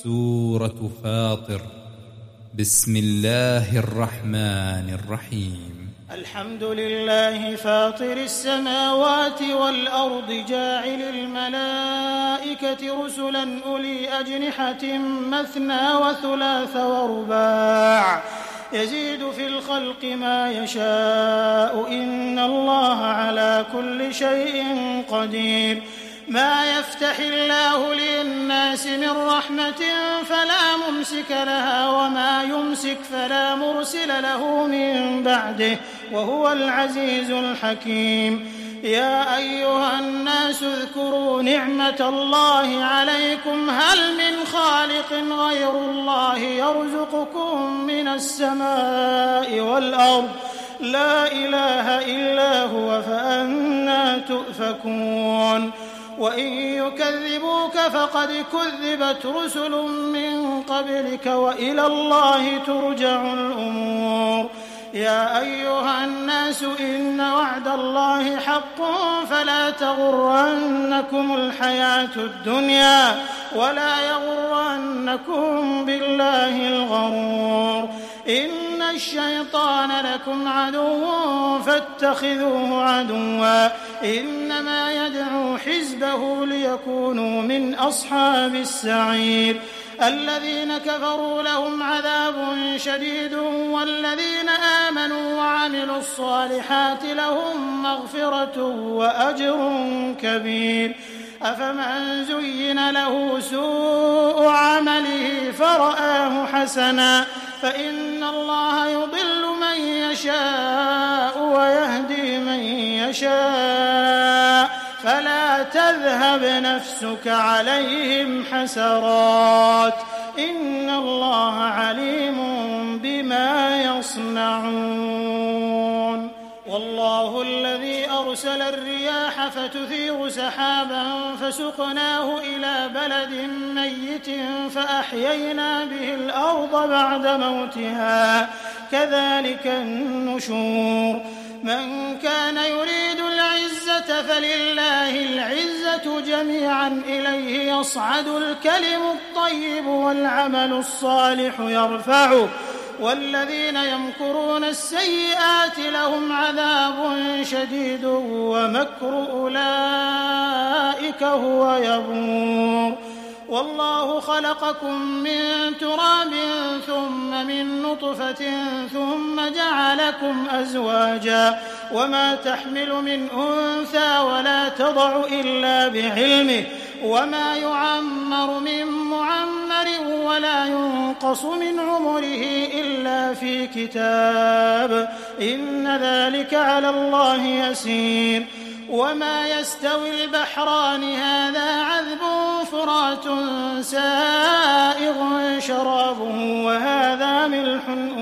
سورة فاطر. بسم الله الرحمن الرحيم. الحمد لله فاطر السماوات والأرض جاعل الملائكة رسلا أولي أجنحة مثنى وثلاث ورباع يزيد في الخلق ما يشاء إن الله على كل شيء قدير. ما يفتح الله للناس من رحمة فلا ممسك لها وما يمسك فلا مرسل له من بعده وهو العزيز الحكيم. يا أيها الناس اذكروا نعمة الله عليكم هل من خالق غير الله يرزقكم من السماء والأرض لا إله إلا هو فأنى تؤفكون. وإن يكذبوك فقد كذبت رسل من قبلك وإلى الله ترجع الأمور. يا أيها الناس إن وعد الله حق فلا تغرنكم الحياة الدنيا ولا يغرنكم بالله الغرور. إن الشيطان لكم عدو فاتخذوه عدوا إنما يدعو حزبه ليكونوا من أصحاب السعير. الذين كفروا لهم عذاب شديد والذين آمنوا وعملوا الصالحات لهم مغفرة وأجر كبير. أفمن زين له سوء عمله فرآه حسنا فإن الله يضل من يشاء ويهدي من يشاء فلا تذهب نفسك عليهم حسرات إن الله عليم بما يصنعون. والله الذي أرسل الرياح فتثير سحابا فسقناه إلى بلد ميت فأحيينا به الأرض بعد موتها كذلك النشور. من كان يريد العزة فلله العزة جميعا إليه يصعد الكلم الطيب والعمل الصالح يرفعه والذين يمكرون السيئات لهم عذاب شديد ومكر أولئك هو يبور. والله خلقكم من تراب ثم من نطفة ثم جعلكم أزواجا وما تحمل من أنثى ولا تضع إلا بعلمه وما يعمر من معمر ولا ينقص من عمره إلا في كتاب إن ذلك على الله يسير. وما يستوي البحران هذا عذب فرات سائغ شرابه وهذا ملح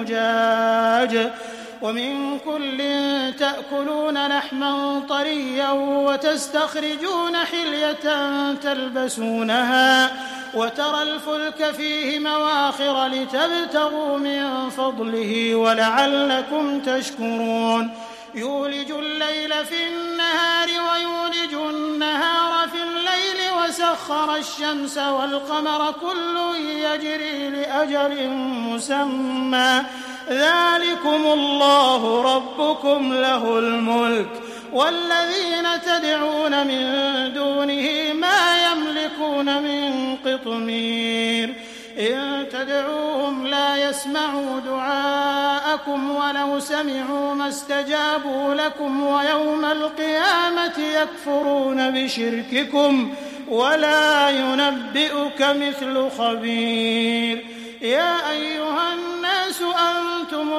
أجاج ومن كل تأكلون لحما طريا وتستخرجون حلية تلبسونها وترى الفلك فيه مواخر لتبتغوا من فضله ولعلكم تشكرون. يولج الليل في النهار ويولج النهار في الليل وسخر الشمس والقمر كل يجري لأجل مسمى ذلكم الله ربكم له الملك والذين تدعون من دونه ما يملكون من قطمير. إن تدعوهم لا يسمعوا دعاءكم ولو سمعوا ما استجابوا لكم ويوم القيامة يكفرون بشرككم ولا ينبئك مثل خبير. يا أيها الناس أنتم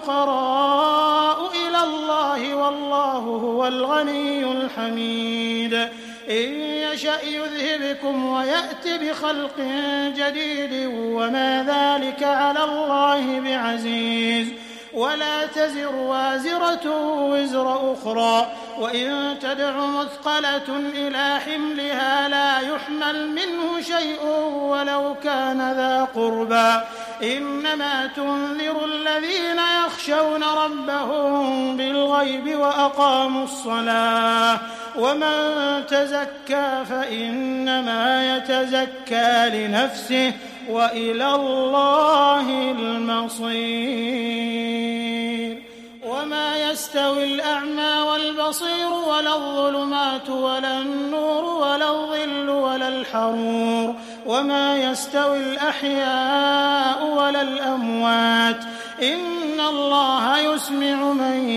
الفقراء إلى الله والله هو الغني الحميد. إن يشأ يذهبكم ويأت بخلق جديد وما ذلك على الله بعزيز. ولا تزر وازرة وزر أخرى وإن تدع مثقلة إلى حملها لا يحمل منه شيء ولو كان ذا قربى إنما تنذر الذين يخشون ربهم بالغيب وأقاموا الصلاة ومن تزكى فإنما يتزكى لنفسه وإلى الله المصير. وما يستوي الأعمى والبصير ولا الظلمات ولا النور ولا الظل ولا الحرور وما يستوي الأحياء ولا الأموات إن الله يسمع من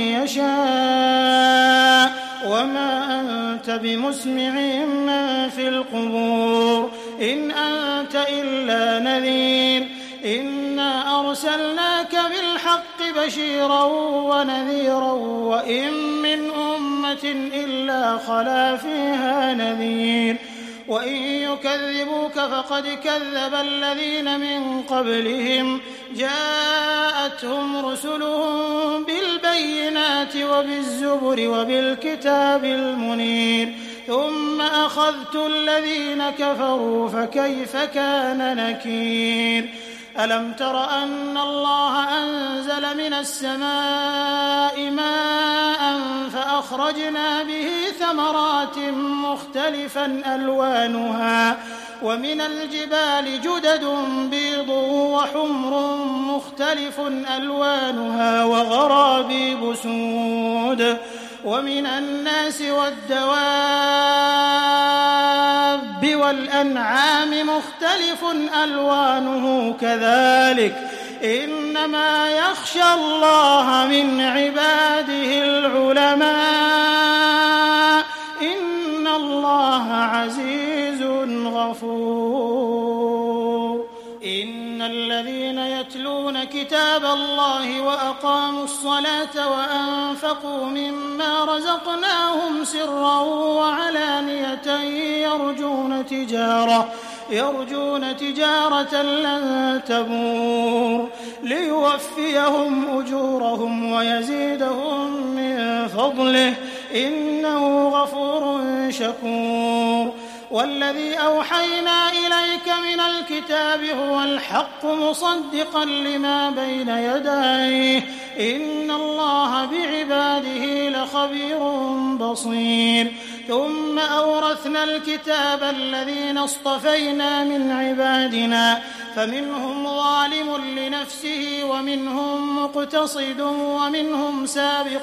يشاء وما أنت بمسمع من في القبور إن أنت إلا نذير إنا أرسلناك بالحق بشيرا ونذيرا وإن من أمة إلا خلا فيها نذير وإن يكذبوك فقد كذب الذين من قبلهم جاءتهم رسلهم بالبينات وبالزبر وبالكتاب المنير ثم أخذت الذين كفروا فكيف كان نكير. ألم تر أن الله أنزل من السماء ماء فأخرجنا به ثمرات مختلفا ألوانها ومن الجبال جدد بيض وحمر مختلف ألوانها وغرابيب سود ومن الناس والدواب والأنعام مختلف ألوانه كذلك إنما يخشى الله من عباده العلماء إن الله عزيز غفور. إن الذين يتلون كتاب الله وأقاموا الصلاة وأنفقوا مما رزقناهم سرا وعلانية يرجون تجارة لن تبور ليوفيهم أجورهم ويزيدهم من فضله إنه غفور شكور. والذي أوحينا إليك من الكتاب هو الحق مصدقا لما بين يديه إن الله بعباده لخبير بصير. ثم أورثنا الكتاب الذين اصطفينا من عبادنا فمنهم ظالم لنفسه ومنهم مقتصد ومنهم سابق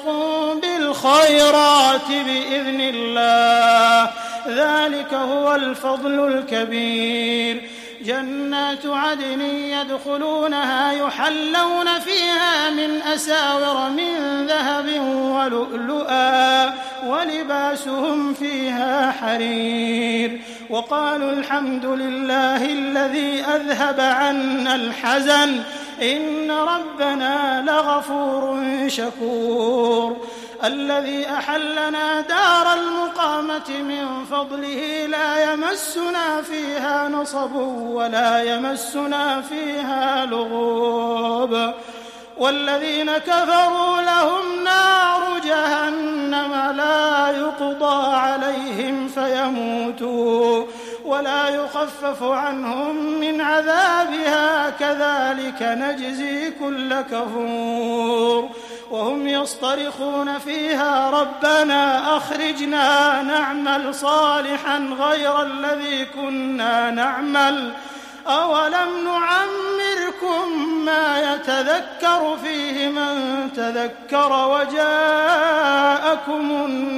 بالخيرات بإذن الله ذلك هو الفضل الكبير. جنات عدن يدخلونها يحلون فيها من أساور من ذهب ولؤلؤا ولباسهم فيها حرير وقالوا الحمد لله الذي أذهب عنا الحزن إن ربنا لغفور شكور. الذي أحلنا دار المقامة من فضله لا يمسنا فيها نصب ولا يمسنا فيها لغوب. والذين كفروا لهم نار جهنم لا يقضى عليهم فيموتوا ولا يخفف عنهم من عذابها كذلك نجزي كل كفور. وهم يصطرخون فيها ربنا أخرجنا نعمل صالحا غير الذي كنا نعمل أولم نعمركم ما يتذكر فيه من تذكر وجاءكم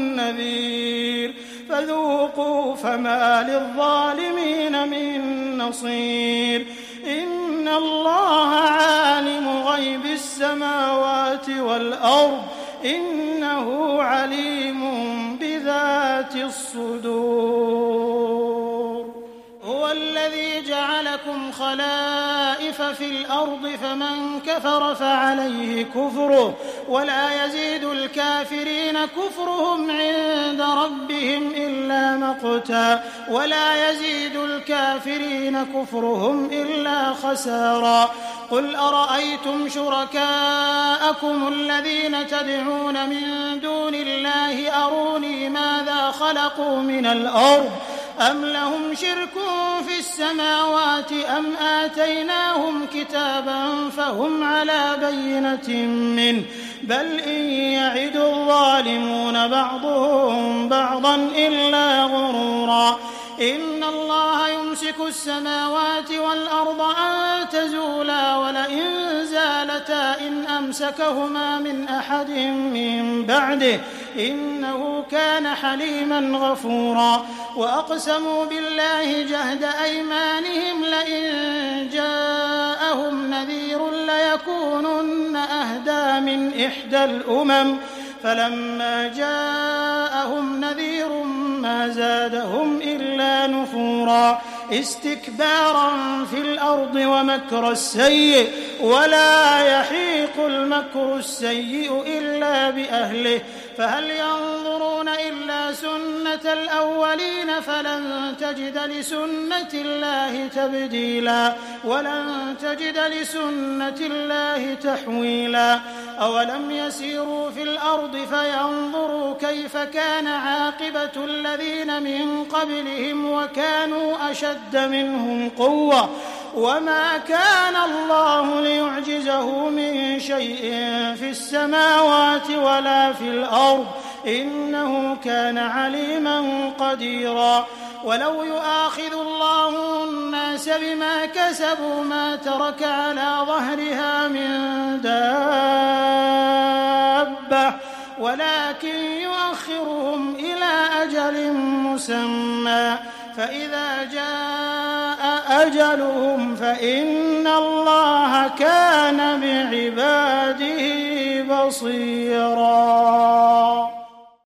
النذير فذوقوا فما للظالمين من نصير. إن الله عالم غيب السماوات والأرض إنه عليم بذات الصدور. هو الذي جعلكم خلائف في الأرض فمن كفر فعليه كفره ولا يزيد الكافرين كفرهم عند ربهم إلا مقتا ولا يزيد الكافرين كفرهم إلا خسارا. قل أرأيتم شركاءكم الذين تدعون من دون الله أروني ماذا خلقوا من الأرض أم لهم شرك في السماوات أم آتيناهم كتابا فهم على بينة منه بل إن يعد الظالمون بعضهم بعضا إلا غرورا. إن الله يمسك السماوات والأرض أن تزولا ولئن زالتا إن أمسكهما من أحد من بعده إنه كان حليما غفورا وأقسموا بالله جهد أيمانهم لئن جاءهم نذير ليكونن أهدى من إحدى الأمم فلما جاءهم نذير ما زادهم إلا نفورا استكبارا في الأرض ومكر السيء ولا يحيق المكر السيء إلا بأهله فهل ينظرون إلا سنة الأولين فلن تجد لسنة الله تبديلا ولن تجد لسنة الله تحويلا أولم يسيروا في الأرض فينظروا كيف كان عاقبة الذين من قبلهم وكانوا أشد منهم قوة وما كان الله ليعجزه من شيء في السماوات ولا في الأرض إنه كان عليما قديرا ولو يؤاخذ الله الناس بما كسبوا ما ترك على ظهرها من دابة ولكن يؤخرهم إلى أجل مسمى فإذا جاء أجلهم فإن الله كان بعباده بصيرا.